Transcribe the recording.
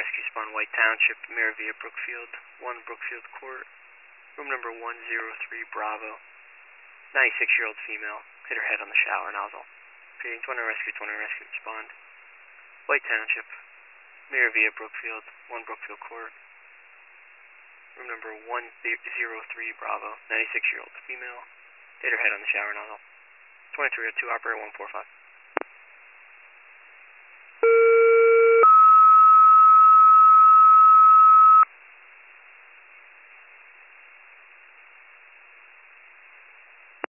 rescue spawn, White Township, Maravilla, Brookfield, 1 Brookfield Court, room number 103 Bravo. 96-year-old female, hit her head on the shower nozzle. Repeating, 20 rescue, respond. White Township, Maravilla, Brookfield, 1 Brookfield Court, room number 103 Bravo. 96-year-old female, hit her head on the shower nozzle. 2302, operator 145.